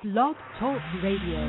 Blog Talk Radio.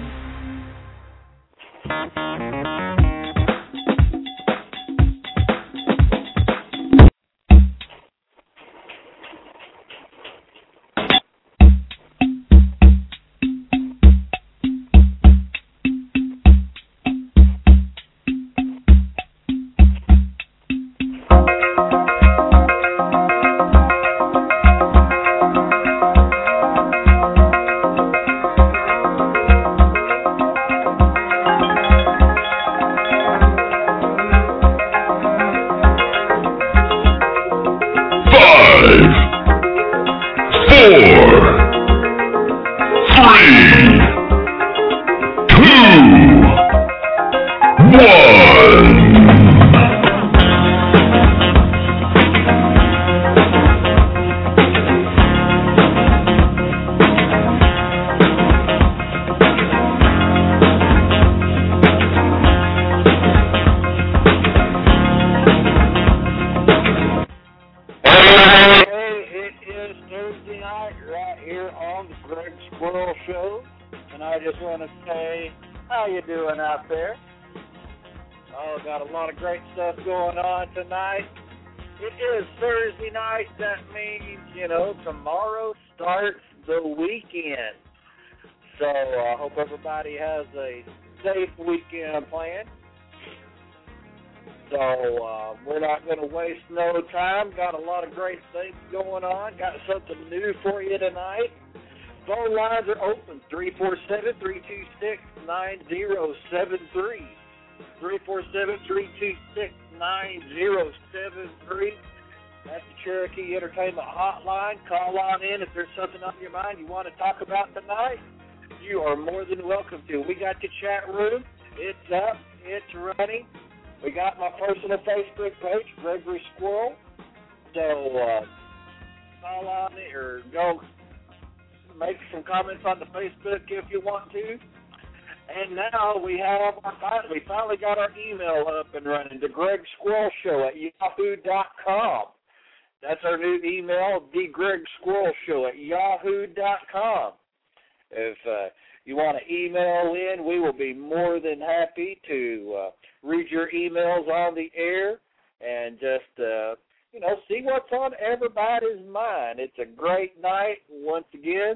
Tonight. It is Thursday night. That means, tomorrow starts the weekend. So I hope everybody has a safe weekend planned. So we're not going to waste no time. Got a lot of great things going on. Got something new for you tonight. Phone lines are open, 347-326-9073. 347-326-9073. That's the Cherokee Entertainment Hotline. Call on in if there's something on your mind you want to talk about tonight. You are more than welcome to. We got the chat room. It's up. It's running. We got my personal Facebook page, Gregory Squirrel. So call on it or go make some comments on the Facebook if you want to. And now we finally got our email up and running, the Greg Squirrel Show at yahoo.com. That's our new email, the Greg Squirrel Show at yahoo.com. If you want to email in, we will be more than happy to read your emails on the air and just, see what's on everybody's mind. It's a great night once again.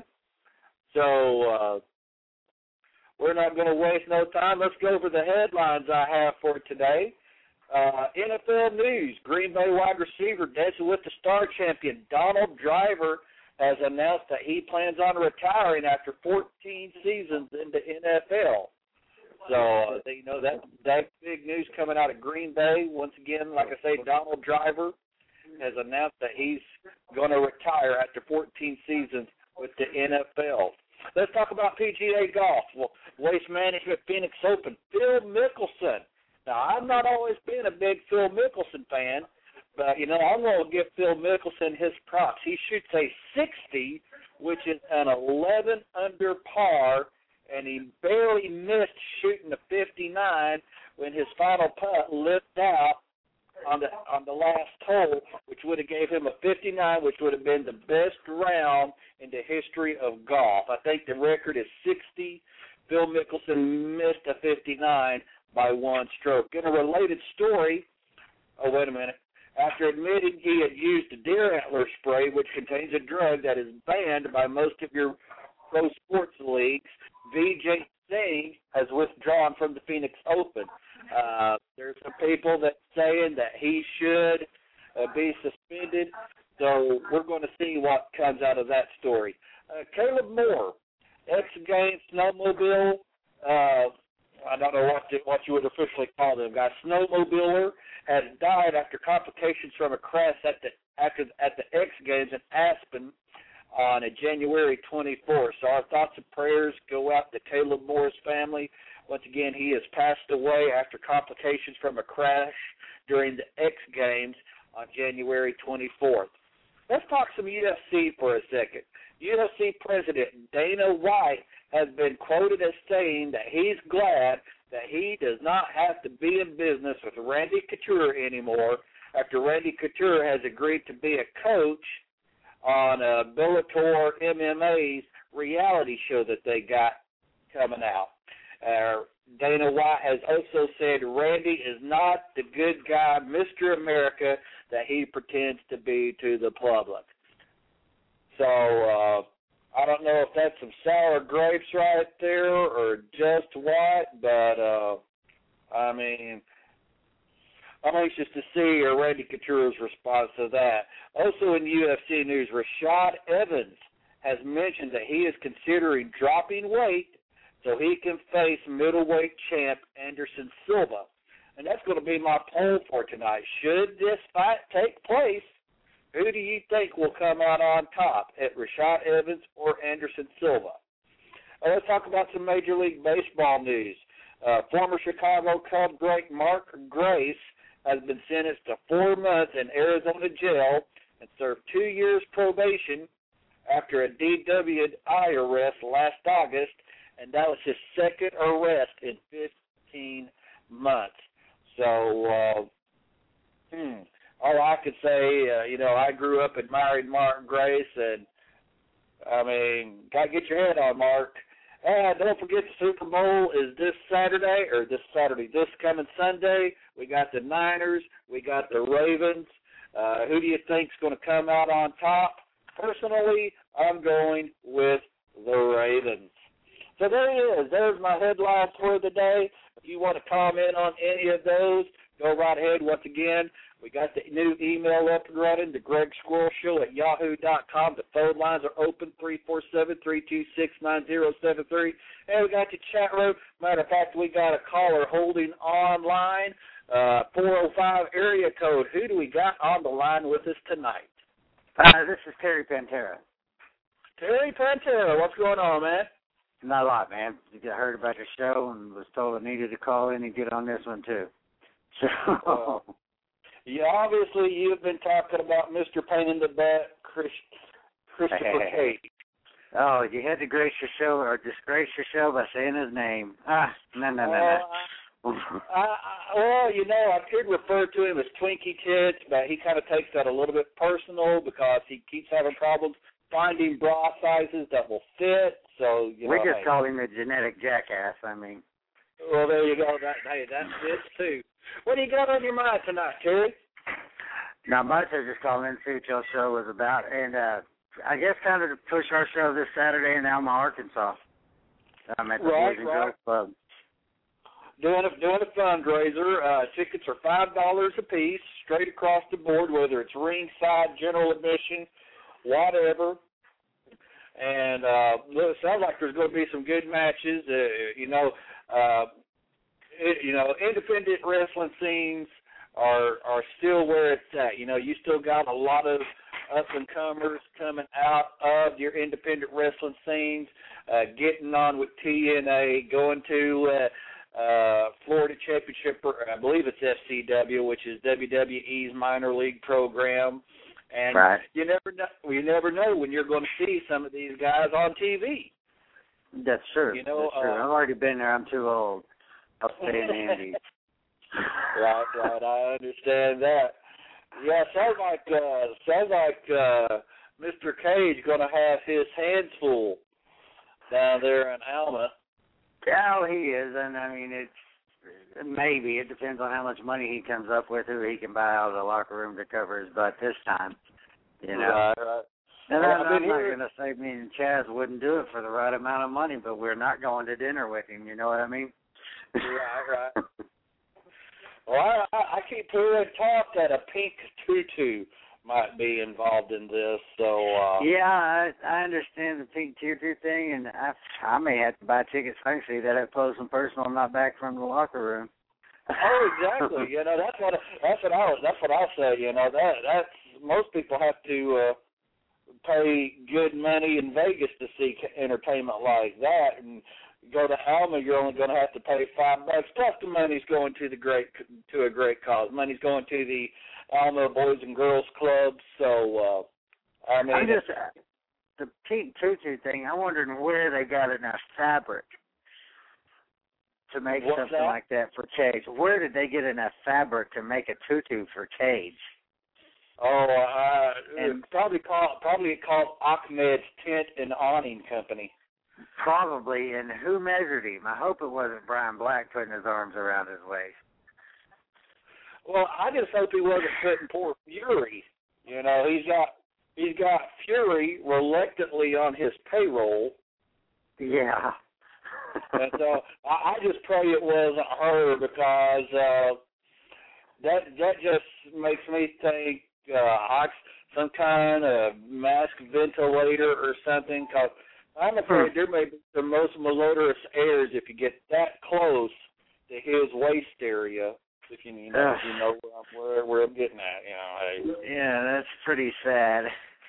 So, we're not going to waste no time. Let's go over the headlines I have for today. NFL news, Green Bay wide receiver dancing with the star champion Donald Driver has announced that he plans on retiring after 14 seasons in the NFL. So, that's big news coming out of Green Bay. Once again, like I say, Donald Driver has announced that he's going to retire after 14 seasons with the NFL. Let's talk about PGA golf. Well, Waste Management Phoenix Open. Phil Mickelson. Now, I've not always been a big Phil Mickelson fan, but, I'm going to give Phil Mickelson his props. He shoots a 60, which is an 11 under par, and he barely missed shooting a 59 when his final putt lifted out on the last hole, which would have gave him a 59, which would have been the best round in the history of golf. I think the record is 60. Phil Mickelson missed a 59 by one stroke. In a related story, after admitting he had used deer antler spray, which contains a drug that is banned by most of your pro sports leagues, Vijay Singh has withdrawn from the Phoenix Open. There's some people that saying that he should be suspended, so we're going to see what comes out of that story. Caleb Moore, X Games snowmobile, I don't know what you would officially call them, guys. Snowmobiler has died after complications from a crash at the X Games in Aspen on January 24th. So our thoughts and prayers go out to Caleb Moore's family. Once again, he has passed away after complications from a crash during the X Games on January 24th. Let's talk some UFC for a second. UFC President Dana White has been quoted as saying that he's glad that he does not have to be in business with Randy Couture anymore after Randy Couture has agreed to be a coach on Bellator MMA's reality show that they got coming out. Dana White has also said Randy is not the good guy, Mr. America, that he pretends to be to the public. So I don't know if that's some sour grapes right there or just what, but I mean, I'm anxious to see Randy Couture's response to that. Also in UFC news, Rashad Evans has mentioned that he is considering dropping weight so he can face middleweight champ Anderson Silva. And that's going to be my poll for tonight. Should this fight take place, who do you think will come out on top, at Rashad Evans or Anderson Silva? Let's talk about some Major League Baseball news. Former Chicago Cub great Mark Grace has been sentenced to 4 months in Arizona jail and served 2 years probation after a DWI arrest last August, and that was his second arrest in 15 months. So, all I could say, I grew up admiring Mark Grace, and, I mean, got to get your head on, Mark. And don't forget the Super Bowl is this coming Sunday. We got the Niners. We got the Ravens. Who do you think's going to come out on top? Personally, I'm going with the Ravens. So there it is. There's my headlines for the day. If you want to comment on any of those, go right ahead. Once again, we got the new email up and running, the Greg Squirrel Show at yahoo.com. The phone lines are open, 347-326-9073. And we got the chat room. Matter of fact, we got a caller holding online, 405 area code. Who do we got on the line with us tonight? This is Terry Pantera. Terry Pantera, what's going on, man? Not a lot, man. I heard about your show and was told I needed to call in and get on this one, too. So... yeah, obviously you've been talking about Mr. Pain in the Butt, Christopher Cage. Oh, you had to grace your show or disgrace your show by saying his name. No. Well, I could refer to him as Twinkie Tits, but he kind of takes that a little bit personal because he keeps having problems finding bra sizes that will fit. So we just call him a genetic jackass. I mean. Well, there you go. That fits too. What do you got on your mind tonight, Terry? Not much. I was just calling in to see what your show was about, and I guess kind of to push our show this Saturday in Alma, Arkansas. I'm at the Boys and Girls Club. Doing a fundraiser. Tickets are $5 a piece, straight across the board, whether it's ringside, general admission, whatever. And it sounds like there's going to be some good matches. Independent wrestling scenes are still where it's at. You still got a lot of up-and-comers coming out of your independent wrestling scenes, getting on with TNA, going to Florida Championship, I believe it's FCW, which is WWE's minor league program. And right. You never know when you're going to see some of these guys on TV. That's true. That's true. I've already been there. I'm too old. I'll stay in the Indies. Right. I understand that. Yeah, sounds like Mr. Cage going to have his hands full down there in Alma. Yeah, he is, and I mean it depends on how much money he comes up with, who he can buy out of the locker room to cover his butt this time. Right. And I'm not going to say me and Chaz wouldn't do it for the right amount of money, but we're not going to dinner with him. You know what I mean? Right. Well, I keep hearing talk that a pink tutu might be involved in this. So yeah, I understand the pink tutu thing, and I may have to buy tickets. I can see that up close and personal. I'm not back from the locker room. Oh, exactly. That's what I say. That's most people have to pay good money in Vegas to see entertainment like that, and go to Alma, you're only going to have to pay $5. Plus, the money's going to a great cause. Money's going to the Alma Boys and Girls Club. So, the pink tutu thing. I'm wondering where they got enough fabric to make something like that for Cage. Where did they get enough fabric to make a tutu for Cage? And probably called Ahmed's Tent and Awning Company. Probably, and who measured him? I hope it wasn't Brian Black putting his arms around his waist. Well, I just hope he wasn't putting poor Fury. You know, he's got Fury reluctantly on his payroll. Yeah. And so I just pray it wasn't her, because that just makes me think some kind of mask ventilator or something, because I'm afraid there may be the most malodorous airs if you get that close to his waist area. If you know where I'm getting at, you know. Yeah, that's pretty sad.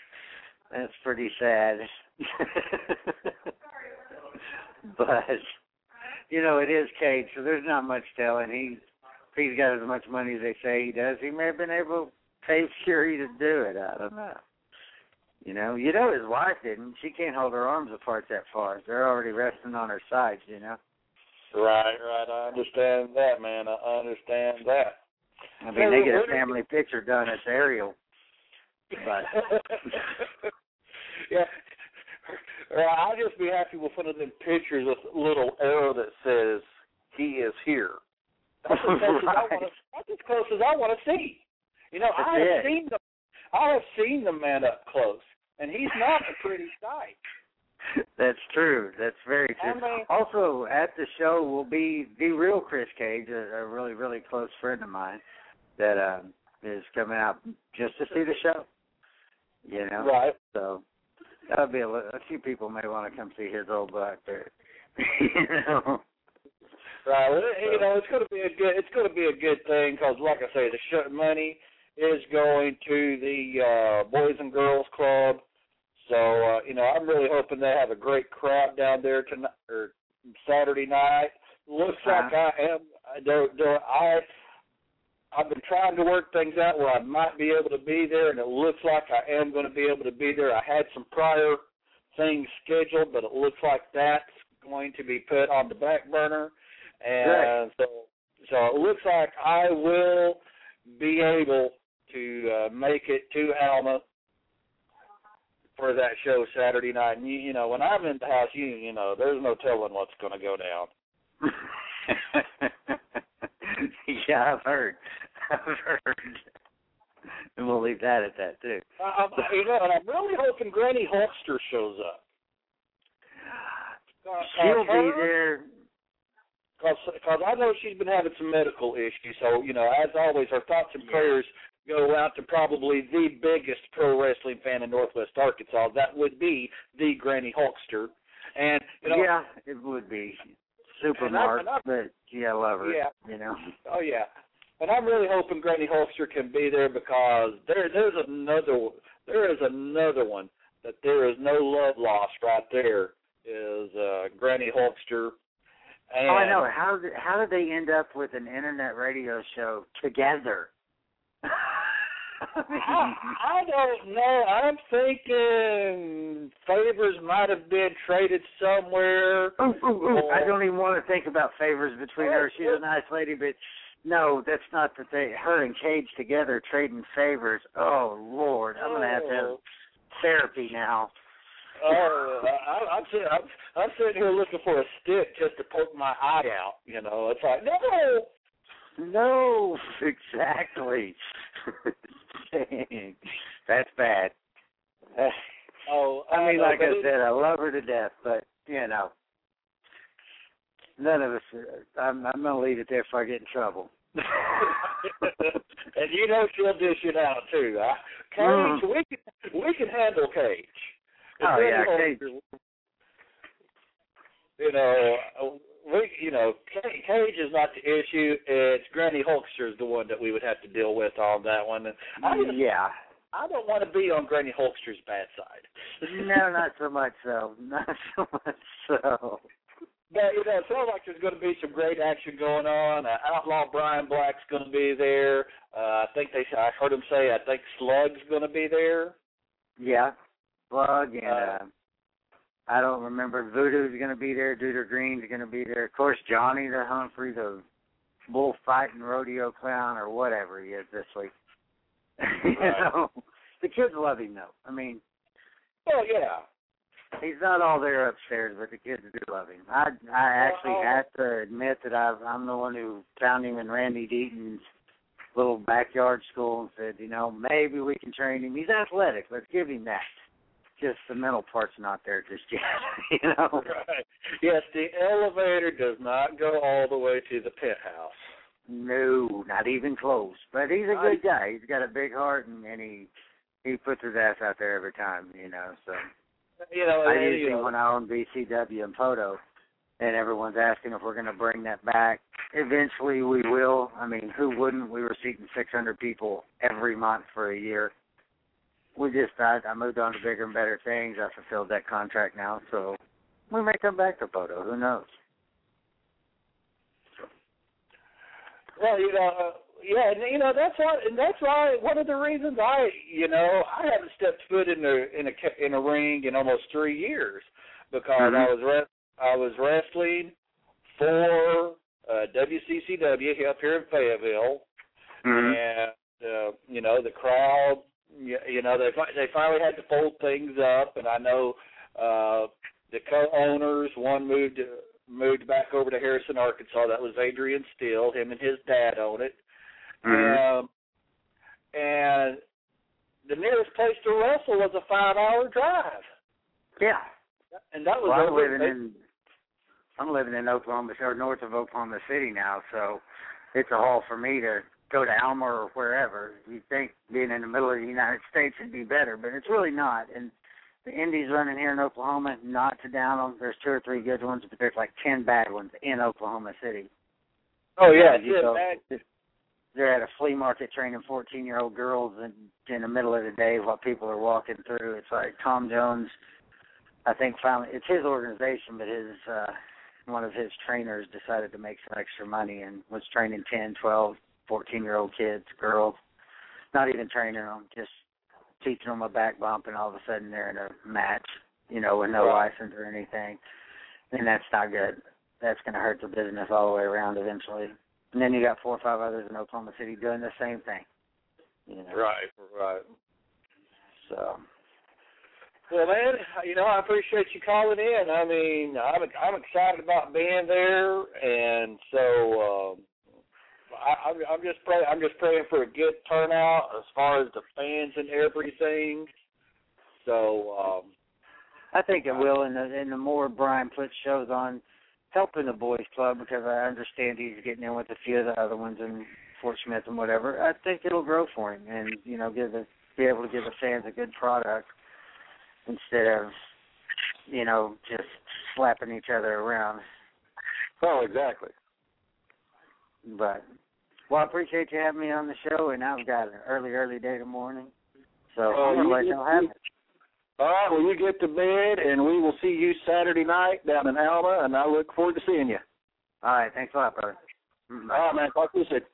But you know, it is Cage, so there's not much telling. If he's got as much money as they say he does, he may have been able to pay Fury to do it. I don't know. You know his wife didn't. She can't hold her arms apart that far. They're already resting on her sides, you know. Right. I understand that, man. I understand that. I mean, they get a family picture done. It's Ariel. But yeah. I'll just be happy with one of them pictures with a little arrow that says, "He is here." That's as close as I want to see. You know, I have seen the man up close, and he's not a pretty sight. That's true. That's very true. I mean, also, at the show will be the real Chris Cage, a really, really close friend of mine that is coming out just to see the show. You know, right? So that'll be a few people may want to come see his old butt there. You know. Right. Well, you know, it's going to be a good thing, because, like I say, the show money is going to the Boys and Girls Club. So, you know, I'm really hoping they have a great crowd down there tonight or Saturday night. Looks like I've been trying to work things out where I might be able to be there, and it looks like I am going to be able to be there. I had some prior things scheduled, but it looks like that's going to be put on the back burner. And so it looks like I will be able to make it to Alma for that show Saturday night. And you know, when I'm in the house, you know, there's no telling what's going to go down. Yeah, I've heard. And we'll leave that at that too. You know, and I'm really hoping Granny Hulkster shows up. She'll be there. Because I know she's been having some medical issues. So, you know, as always, our thoughts and prayers go out to probably the biggest pro wrestling fan in Northwest Arkansas. That would be the Granny Hulkster. And, you know, yeah, it would be. Super Mark, but I love her. Yeah. You know. Oh, yeah. And I'm really hoping Granny Hulkster can be there, because there is another one that there is no love lost right there is Granny Hulkster. And I know. How did they end up with an internet radio show together? I don't know. I'm thinking Favors might have been traded somewhere. I don't even want to think about Favors between her. She's a nice lady, but no, that's not the thing. Her and Cage together trading Favors. Oh, Lord. I'm going to have therapy now. I'm sitting here looking for a stick just to poke my eye out. You know, it's like, no, exactly. Dang, that's bad. I mean, like I said, I love her to death, but you know, none of us. I'm going to leave it there before I get in trouble. And you know she'll dish it out too. Cage, we can handle Cage. Oh yeah, Cage. Cage is not the issue. It's Granny Hulkster is the one that we would have to deal with on that one. And I don't want to be on Granny Hulkster's bad side. No, not so much so. Not so much so. But, you know, it sounds like there's going to be some great action going on. Outlaw Brian Black's going to be there. I heard him say, I think Slug's going to be there. Yeah, Slug, and I don't remember. Voodoo's going to be there. Duder Green's going to be there. Of course, Johnny the Humphrey, the bullfighting rodeo clown or whatever he is this week. You know, the kids love him though. I mean, oh yeah, he's not all there upstairs, but the kids do love him. I actually have to admit that I'm the one who found him in Randy Deaton's little backyard school and said, you know, maybe we can train him. He's athletic. Let's give him that. Just the mental part's not there just yet, you know. Right. Yes, the elevator does not go all the way to the penthouse. No, not even close. But he's a good guy. He's got a big heart, and he puts his ass out there every time, you know. So, you know, I used him when I owned BCW and Poto, and everyone's asking if we're going to bring that back. Eventually, we will. I mean, who wouldn't? We were seating 600 people every month for a year. I moved on to bigger and better things. I fulfilled that contract now, so we may come back to Poto. Who knows? Well, you know, yeah, and you know that's why one of the reasons I haven't stepped foot in a ring in almost 3 years because I was wrestling for WCCW up here in Fayetteville, and you know the crowd. You know, they finally had to fold things up, and I know the co-owners, one moved back over to Harrison, Arkansas. That was Adrian Steele. Him and his dad own it. And the nearest place to wrestle was a 5-hour drive. Yeah. And that was I'm living in Oklahoma, or north of Oklahoma City now, so it's a haul for me to go to Alma or wherever. You'd think being in the middle of the United States would be better, but it's really not. And the indies running here in Oklahoma, not to down them. There's 2 or 3 good ones, but there's like 10 bad ones in Oklahoma City. Oh, yeah. They're at a flea market training 14-year-old girls in the middle of the day while people are walking through. It's like Tom Jones, I think finally, it's his organization, but one of his trainers decided to make some extra money and was training 10, 12, 14-year-old kids, girls, not even training them, just teaching them a back bump, and all of a sudden they're in a match, you know, with no license or anything. And that's not good. That's going to hurt the business all the way around eventually. And then you got 4 or 5 others in Oklahoma City doing the same thing. You know? Right. So. Well, man, you know, I appreciate you calling in. I mean, I'm excited about being there, and so I'm just praying for a good turnout as far as the fans and everything. So I think it will, and the more Brian puts shows on, helping the boys club, because I understand he's getting in with a few of the other ones in Fort Smith and whatever. I think it'll grow for him, and you know, be able to give the fans a good product instead of, you know, just slapping each other around. Oh, exactly. But, well, I appreciate you having me on the show, and I've got an early day in the morning, so I'm going to let y'all have it. All right, well, you get to bed, and we will see you Saturday night down in Alma, and I look forward to seeing you. All right, thanks a lot, brother. All right, man, talk to you soon.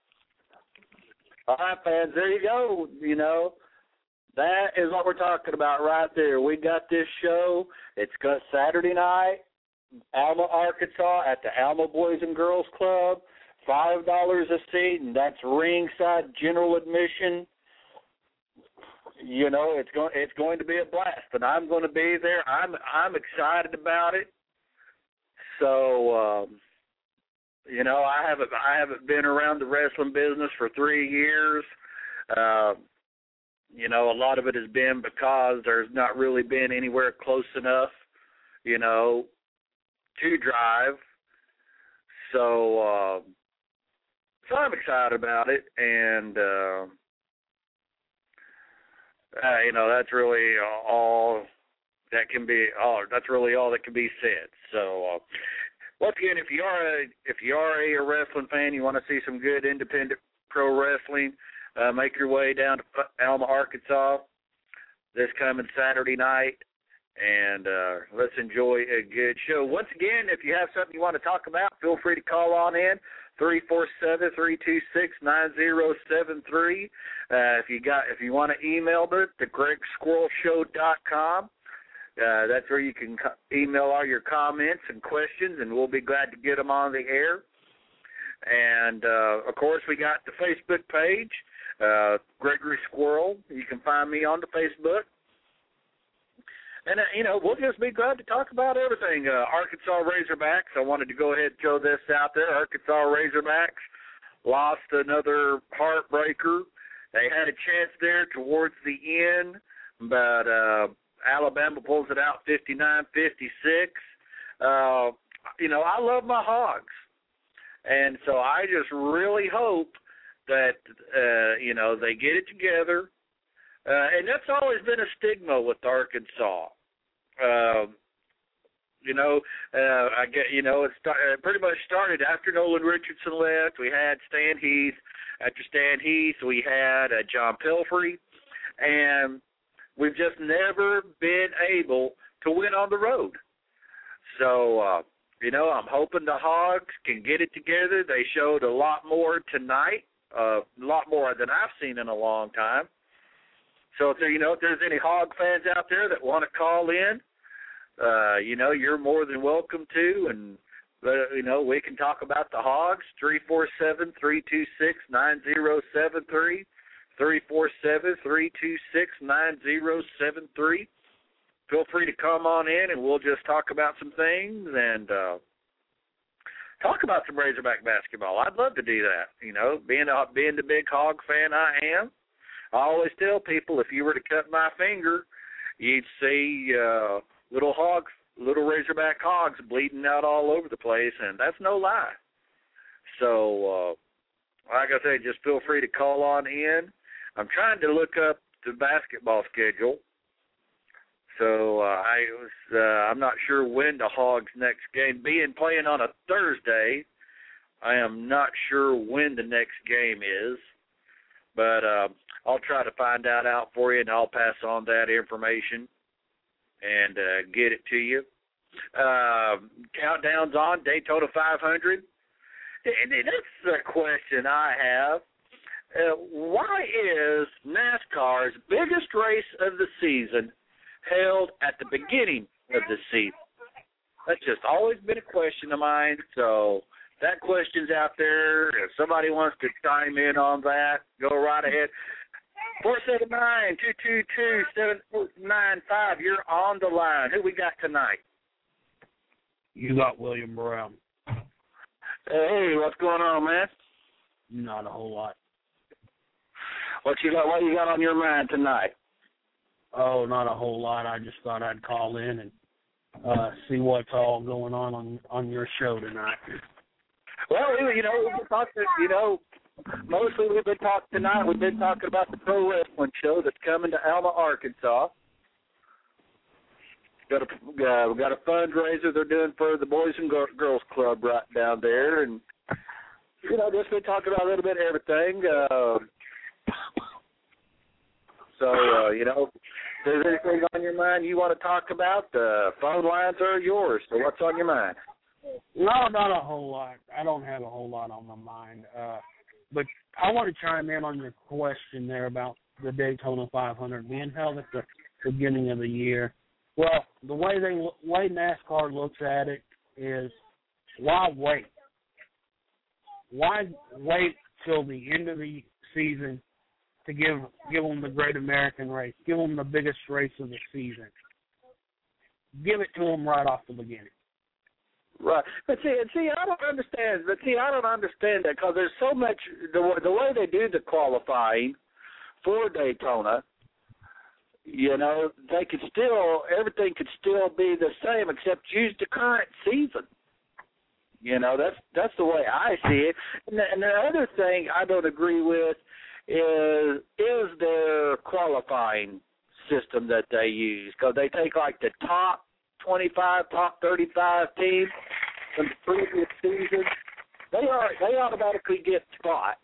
All right, fans, there you go. You know, that is what we're talking about right there. We got this show. It's got Saturday night, Alma, Arkansas, at the Alma Boys and Girls Club, $5 a seat, and that's ringside general admission. You know, it's going to be a blast, and I'm going to be there. I'm excited about it. So, you know, I haven't been around the wrestling business for 3 years. You know, a lot of it has been because there's not really been anywhere close enough, you know, to drive. So I'm excited about it, and you know, that's really all that can be. That's really all that can be said. So, once again, if you are a wrestling fan, you want to see some good independent pro wrestling, make your way down to Alma, Arkansas, this coming Saturday night, and let's enjoy a good show. Once again, if you have something you want to talk about, feel free to call on in. 347-326-9073. If you want to email it to GregSquirrelShow.com. That's where you can email all your comments and questions, and we'll be glad to get them on the air. And, of course, we got the Facebook page. Gregory Squirrel. You can find me on the Facebook. And, we'll just be glad to talk about everything. Arkansas Razorbacks, I wanted to go ahead and throw this out there. Arkansas Razorbacks lost another heartbreaker. They had a chance there towards the end, but Alabama pulls it out 59-56. I love my Hogs. And so I just really hope that, they get it together. And that's always been a stigma with Arkansas. It pretty much started after Nolan Richardson left. We had Stan Heath. After Stan Heath, we had John Pelfrey. And we've just never been able to win on the road. So, I'm hoping the Hogs can get it together. They showed a lot more tonight, a lot more than I've seen in a long time. So if there's any Hog fans out there that want to call in, you're more than welcome to, and we can talk about the Hogs. 347-326-9073, 347-326-9073. Feel free to come on in, and we'll just talk about some things and talk about some Razorback basketball. I'd love to do that. Being the big Hog fan I am. I always tell people, if you were to cut my finger, you'd see little Razorback Hogs bleeding out all over the place, and that's no lie. So, like I said, just feel free to call on in. I'm trying to look up the basketball schedule. So I'm not sure when the Hogs' next game, playing on a Thursday, I am not sure when the next game is, but I'll try to find that out for you, and I'll pass on that information and get it to you. Countdown's on, Daytona 500. And that's a question I have. Why is NASCAR's biggest race of the season held at the beginning of the season? That's just always been a question of mine, so that question's out there. If somebody wants to chime in on that, go right ahead. 479-222-7495. You're on the line. Who we got tonight? You got William Brown. Hey, what's going on, man? Not a whole lot. What you got on your mind tonight? Oh, not a whole lot. I just thought I'd call in and see what's all going on your show tonight. Well, we've been talking, mostly we've been talking tonight. We've been talking about the pro wrestling show that's coming to Alma, Arkansas. We got a fundraiser they're doing for the Boys and Girls Club right down there, and just been talking about a little bit of everything. If there's anything on your mind you want to talk about, the phone lines are yours. So what's on your mind? No, not a whole lot. I don't have a whole lot on my mind. But I want to chime in on your question there about the Daytona 500 being held at the beginning of the year. Well, the way NASCAR looks at it is, why wait? Why wait till the end of the season to give them the Great American Race, give them the biggest race of the season? Give it to them right off the beginning. Right, but see, I don't understand. That because there's so much the way they do the qualifying for Daytona. They could everything could still be the same except use the current season. That's the way I see it. And the other thing I don't agree with is their qualifying system that they use, because they take like the top 25, top 35 teams from the previous season. They automatically get spots,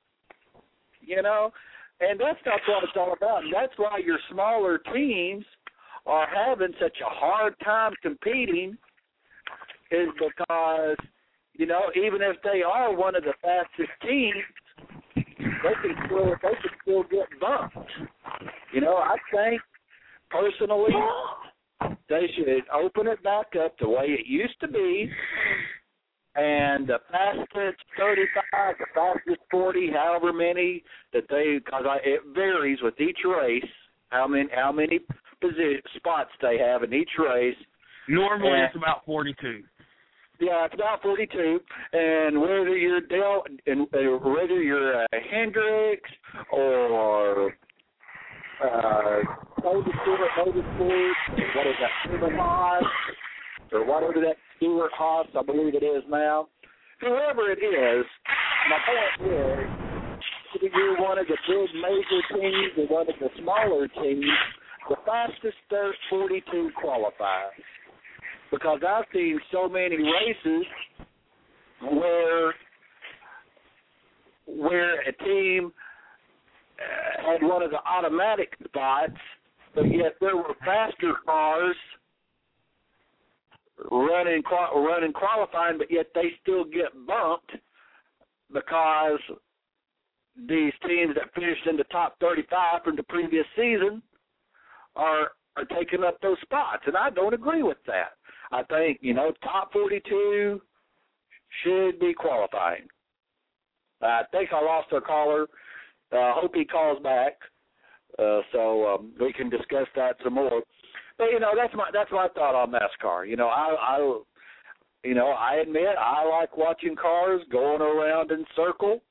and that's not what it's all about. And that's why your smaller teams are having such a hard time competing, is because, even if they are one of the fastest teams, they can still get bumped. I think, personally, they should open it back up the way it used to be, And the fastest 35, the fastest 40, however many that because it varies with each race, how many spots they have in each race. Normally it's about 42. Yeah, it's about 42, and whether you're Hendricks or Motorsport, what is that, Stephen Haas, or whatever that Stuart Haas, I believe it is now. Whoever it is, my point is, whether you're one of the big major teams or one of the smaller teams, the fastest 42 qualifies. Because I've seen so many races where a team had one of the automatic spots, but yet there were faster cars running qualifying, but yet they still get bumped because these teams that finished in the top 35 from the previous season are taking up those spots, and I don't agree with that. I think, top 42 should be qualifying. I think I lost our caller. I hope he calls back so we can discuss that some more. But, that's my thought on NASCAR. I admit I like watching cars going around in circle.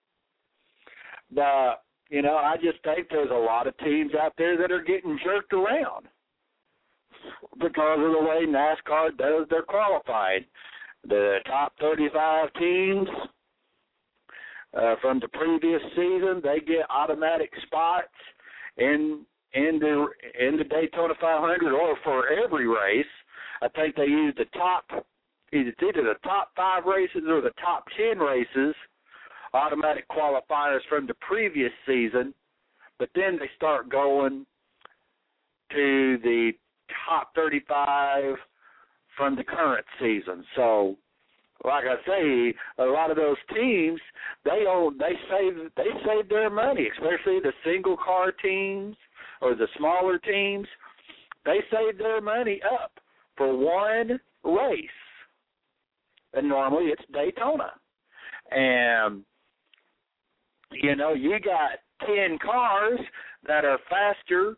But, I just think there's a lot of teams out there that are getting jerked around because of the way NASCAR does their qualifying. The top 35 teams from the previous season, they get automatic spots in the Daytona 500 or for every race. I think they use either the top 5 races or the top 10 races, automatic qualifiers from the previous season, but then they start going to the top 35 from the current season. So, like I say, a lot of those teams, they save their money, especially the single car teams or the smaller teams. They save their money up for one race, and normally it's Daytona. And you got 10 cars that are faster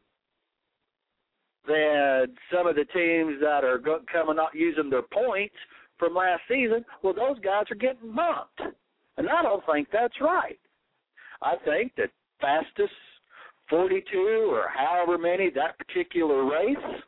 than some of the teams that are coming out using their points from last season. Well, those guys are getting bumped, and I don't think that's right. I think that fastest 42 or however many that particular race,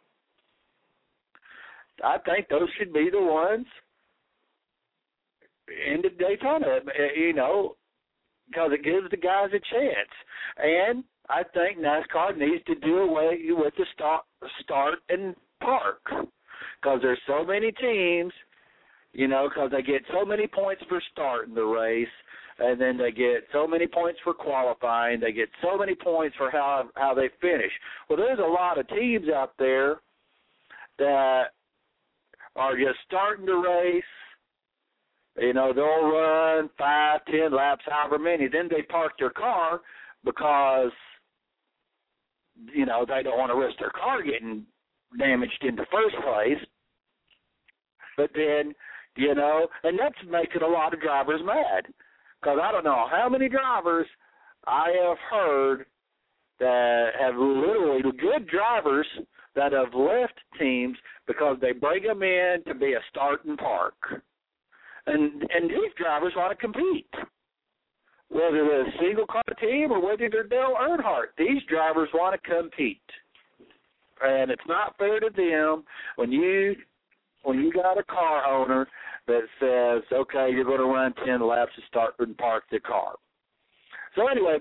I think those should be the ones in the Daytona, because it gives the guys a chance. And I think NASCAR needs to do away with the start and park, because there's so many teams, because they get so many points for starting the race, and then they get so many points for qualifying. They get so many points for how they finish. Well, there's a lot of teams out there that are just starting the race. They'll run 5, 10 laps, however many. Then they park their car because, they don't want to risk their car getting damaged in the first place. But then, and that's making a lot of drivers mad. Because I don't know how many drivers I have heard that have literally good drivers that have left teams because they bring them in to be a start and park. And these drivers want to compete. Whether they're a single car team or whether they're Dale Earnhardt, these drivers want to compete. And it's not fair to them when you got a car owner that says, okay, you're going to run 10 laps to start and park the car. So anyway,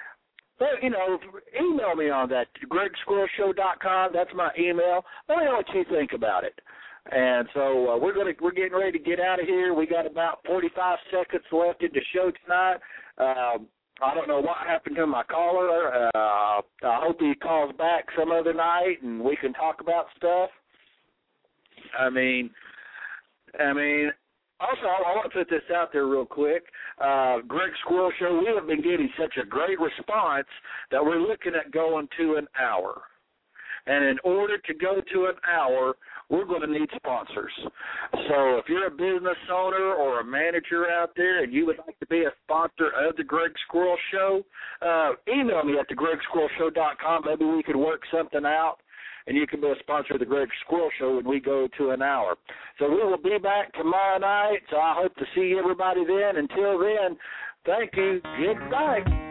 email me on that, gregsquirrelshow.com. That's my email. Let me know what you think about it. And so we're getting ready to get out of here. We got about 45 seconds left in the show tonight. I don't know what happened to my caller. I hope he calls back some other night and we can talk about stuff. I mean, also, I want to put this out there real quick. Greg Squirrel Show, we have been getting such a great response that we're looking at going to an hour. And in order to go to an hour, we're going to need sponsors. So if you're a business owner or a manager out there and you would like to be a sponsor of the Greg Squirrel Show, email me at thegregsquirrelshow.com. Maybe we could work something out, and you can be a sponsor of the Greg Squirrel Show when we go to an hour. So we will be back tomorrow night, so I hope to see everybody then. Until then, thank you. Goodbye.